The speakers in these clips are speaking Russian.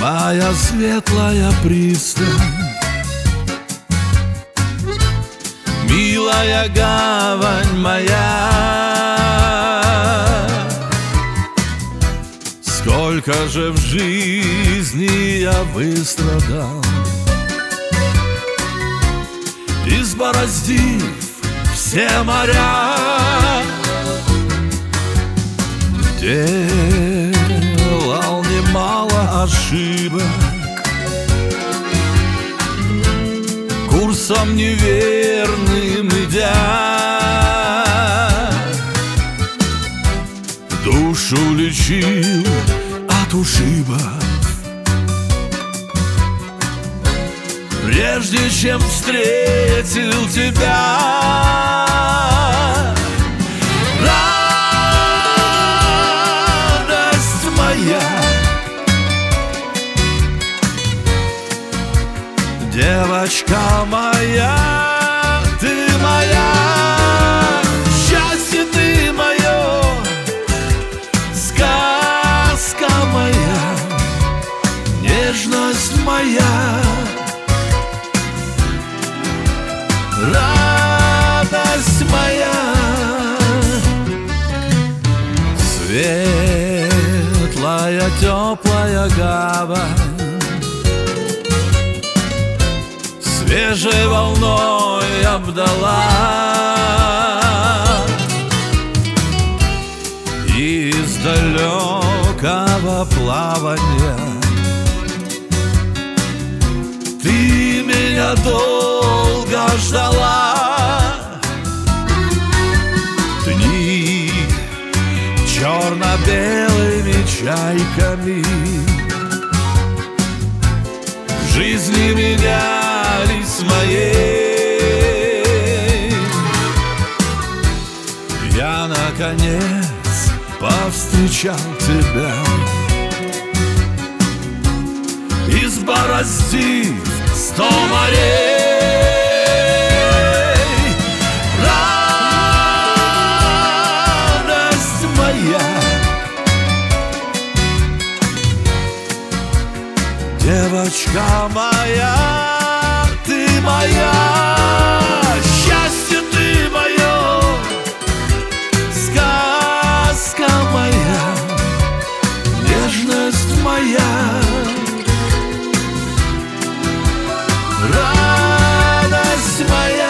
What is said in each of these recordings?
моя светлая пристань, милая гавань моя. Сколько же в жизни я выстрадал, избороздив все моря, делал немало ошибок, курсом неверным идя, душу лечил от ушибов, прежде чем встретил тебя. Радость моя, девочка моя, ты моя, счастье ты мое, сказка моя, нежность моя, радость моя. Светлая, теплая гавань, свежей волной обдала, из далекого плавания ты меня долго ждала. Дни черно-белыми чайками в жизни менялись моей. Я наконец повстречал тебя, избороздив 100 морей. Радость моя, девочка моя, ты моя, счастье ты мое, сказка моя, нежность моя, радость моя.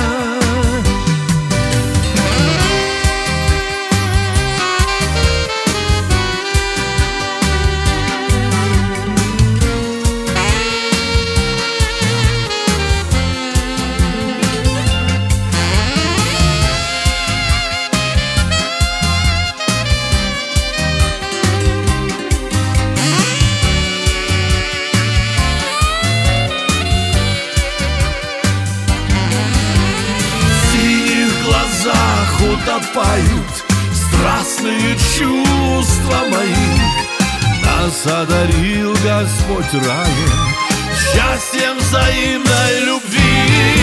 Утопают страстные чувства мои, нас одарил Господь раем, счастьем взаимной любви.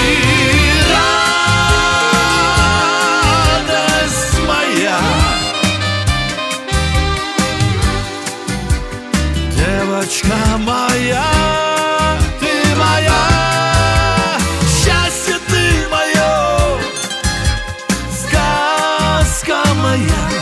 Радость моя, девочка моя, ты моя, счастье ты мое, сказка моя,